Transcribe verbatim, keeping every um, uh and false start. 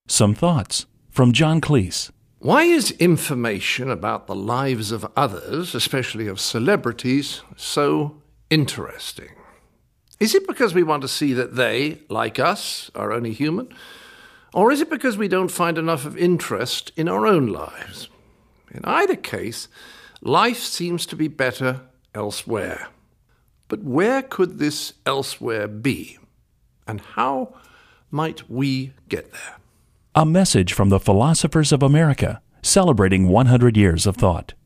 Some thoughts from John Cleese. Why is information about the lives of others, especially of celebrities, so interesting? Is it because we want to see that they, like us, are only human? Or is it because we don't find enough of interest in our own lives? In either case, life seems to be better elsewhere. But where could this elsewhere be? And how might we get there? A message from the Philosophers of America, celebrating one hundred years of thought.